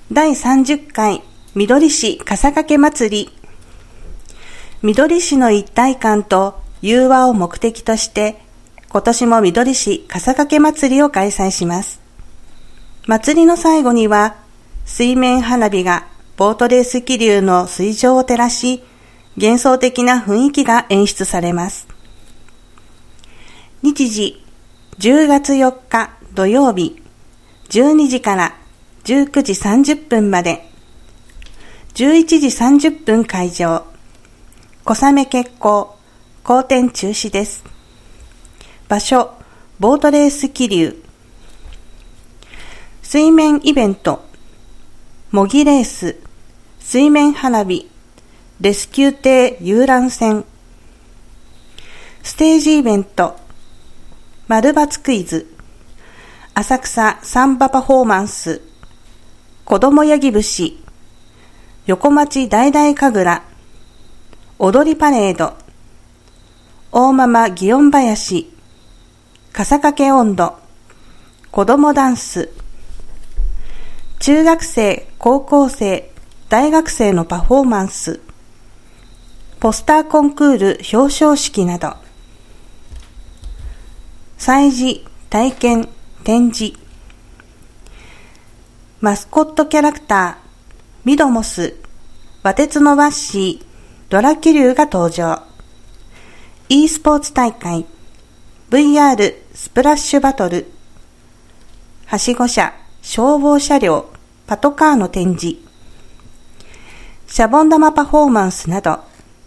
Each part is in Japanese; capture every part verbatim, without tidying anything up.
だいさんじゅっかいみどり市笠掛祭り。みどり市の一体感と融和を目的として、今年もみどり市笠掛祭りを開催します。祭りの最後には、水面花火がボートレース気流の水上を照らし、幻想的な雰囲気が演出されます。日時、じゅうがつよっか土曜日、じゅうにじからじゅうくじさんじゅっぷんまで、じゅういちじさんじゅっぷん開場、小雨決行、後天中止です。場所、ボートレース気流。水面イベント、模擬レース、水面花火、レスキュー艇遊覧船。ステージイベント、丸抜クイズ、浅草サンバパフォーマンス、子供ヤギ節、横町大々神楽、踊りパレード、大ママ祇園林、笠掛音頭、子供ダンス、中学生、高校生、大学生のパフォーマンス、ポスターコンクール表彰式など、催事、体験、展示、マスコットキャラクター、ミドモス、バテツのワッシー、ドラキュリューが登場。e スポーツ大会、ブイアール スプラッシュバトル、はしご車、消防車両、パトカーの展示、シャボン玉パフォーマンスなど。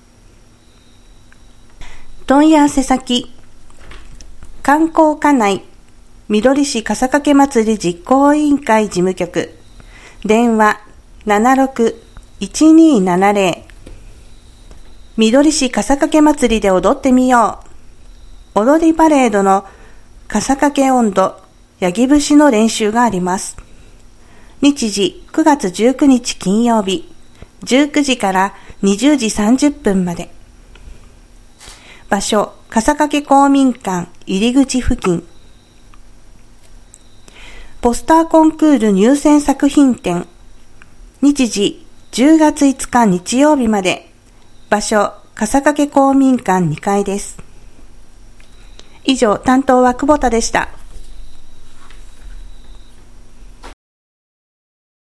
問い合わせ先、観光課内、みどり市笠掛祭り実行委員会事務局、電話 ななろく いちにーななぜろ。みどり市笠掛祭りで踊ってみよう。踊りパレードの笠掛音頭、ヤギ節の練習があります。日時くがつじゅうくにち金曜日、じゅうくじからにじゅうじさんじゅっぷんまで。場所、笠掛公民館入り口付近。ポスターコンクール入選作品展。日時じゅうがついつか日曜日まで。場所、笠掛公民館にかいです。以上、担当は久保田でした。